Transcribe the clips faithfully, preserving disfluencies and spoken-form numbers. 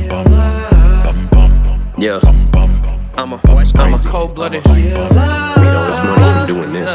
Yeah, I'm a, I'm a cold-blooded. Made all this money from doing this.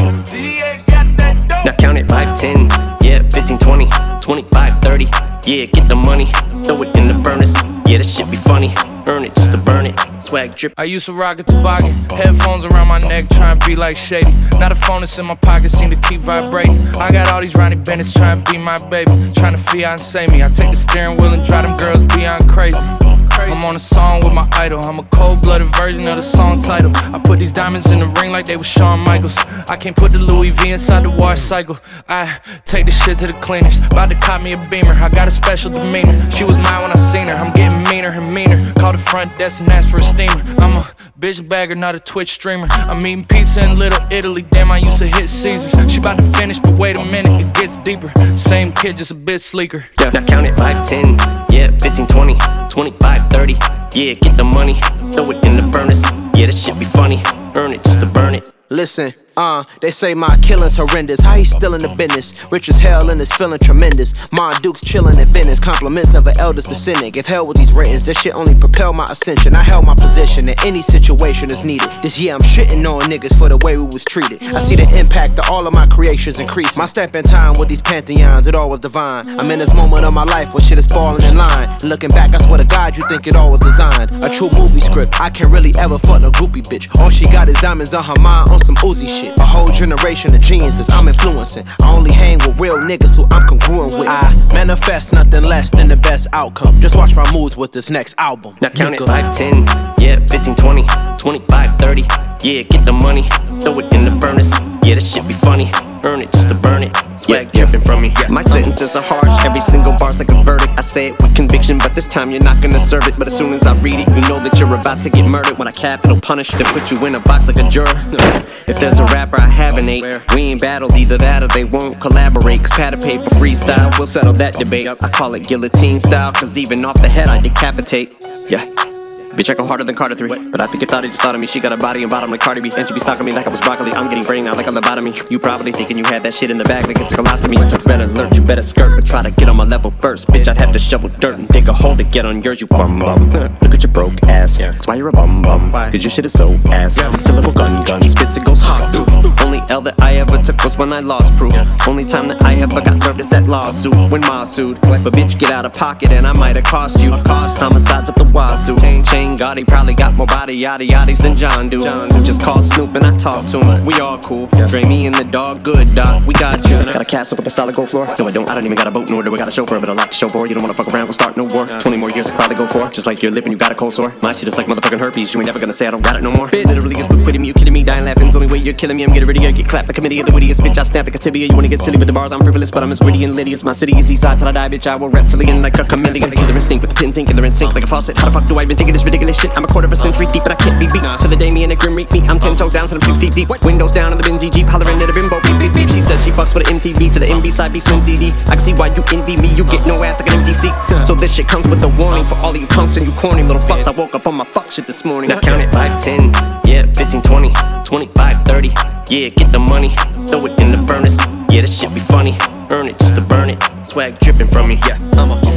Now count it, five, ten, yeah, fifteen, twenty, twenty-five, thirty. Yeah, get the money, throw it in the furnace. Yeah, this shit be funny, earn it just to burn it. Swag drip. I used to rock a toboggan, headphones around my neck, trying to be like Shady. Now the phone that's in my pocket seem to keep vibrating. I got all these Ronnie Bennett's trying to be my baby, trying to fiancé me. I take the steering wheel and drive them girls beyond crazy. I'm on a song with my idol. I'm a cold-blooded version of the song title. I put these diamonds in the ring like they were Shawn Michaels. I can't put the Louis V inside the wash cycle. I take the shit to the cleaners. About to cop me a Beamer. I got a special demeanor. She was mine when I seen her. I'm getting meaner and meaner. Call the front desk and ask for a steamer. I'm a bitch bagger, not a Twitch streamer. I'm eating pizza in Little Italy. Damn, I used to hit Caesars. She about to finish, but wait a minute, it gets deeper. Same kid, just a bit sleeker. Yeah. Now count it, five, ten, yeah, fifteen, twenty, twenty-five, thirty. Yeah, get the money, throw it in the furnace. Yeah, this shit be funny, earn it just to burn it. Listen, uh, they say my killing's horrendous. How he still in the business? Rich as hell and is feeling tremendous. Ma Duke's chillin' at Venice. Compliments of an elders descendant. Give hell with these ratings. This shit only propel my ascension. I held my position in any situation that's needed. This year I'm shitting on niggas for the way we was treated. I see the impact of all of my creations increase. My step in time with these pantheons, it all was divine. I'm in this moment of my life where shit is falling in line. Looking back, I swear to God, you think it all was designed. A true movie script. I can't really ever fuck no groupie bitch. All she got is diamonds on her mind on some Uzi shit. A whole generation of geniuses I'm influencing. I only hang with real niggas who I'm congruent with. I manifest nothing less than the best outcome. Just watch my moves with this next album. Now count it, five, ten, yeah, fifteen, twenty, twenty-five, thirty. Yeah, get the money, throw it in the furnace. Yeah, this shit be funny, earn it just to burn it. Swag yeah, dripping from me. Yeah. My sentences are harsh, every single bar's like a verdict. I say it with conviction, but this time you're not gonna serve it. But as soon as I read it, you know that you're about to get murdered. When I capital punish, then put you in a box like a juror. If there's a rapper I haven't ate, we ain't battled, either that or they won't collaborate. Cause pad of paper freestyle, we'll settle that debate. I call it guillotine style, cause even off the head I decapitate. Yeah. Bitch, I go harder than Carter three. But I think it thought it just thought of me. She got a body and bottom like Cardi B. And she be stalking me like I was broccoli. I'm getting brain now like on the bottom of me. You probably thinking you had that shit in the bag like it's a colostomy. It's a red alert, you better skirt. But try to get on my level first. Bitch, I'd have to shovel dirt and dig a hole to get on yours, you bum bum. Look at your broke ass. That's why you're a bum bum. Cause your shit is so ass. It's a little gun gun. Spits it goes hot. Only L that I ever took was when I lost proof. Only time that I ever got served is that lawsuit when Ma sued. But bitch, get out of pocket and I might have cost you. Homicides up the wazoo. Chain Gotti probably got more body yada yaddies than John do. Just call Snoop and I talk to him. We all cool. Dre me and the dog, good dog. We got you. Got a castle with a solid gold floor? No, I don't. I don't even got a boat nor do I got a chauffeur, but a lot to show for. You don't wanna fuck around, we'll start no war. Twenty more years I probably go for. Just like your lip and you got a cold sore. My shit is like motherfucking herpes. You ain't never gonna say I don't got it no more. Bitch, literally is Luke quitting me. You kidding me? Dying laughing's only way you're killing me. I'm getting ready to get clapped. The committee of the wittiest bitch. I snap like a tibia. You wanna get silly with the bars? I'm frivolous, but I'm as witty and litty as my city is east side till I die, bitch. I will reptilian like a chameleon. They're instinct with the pins ink and they're in sync like a faucet. How the fuck do I even think of this ridiculous shit? I'm a quarter of a century deep, but I can't be beat. To the day me and a grim reek me. I'm ten toes down till I'm six feet deep. Windows down in the Benzie Jeep, hollering at a bimbo. Beep beep beep. She says she fucks with an M T V to the M B side be Slim C D. I can see why you envy me. You get no ass like an M T C. So this shit comes with a warning for all of you punks and you corny little fucks. I woke up on my fuck shit this morning. Now count it, five, ten, yeah, fifteen, twenty, twenty-five, thirty. Yeah, get the money, throw it in the furnace. Yeah, this shit be funny, earn it just to burn it. Swag dripping from me. Yeah, I'm a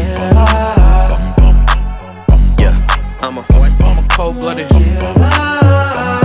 Yeah, I'm a I'm a cold-blooded.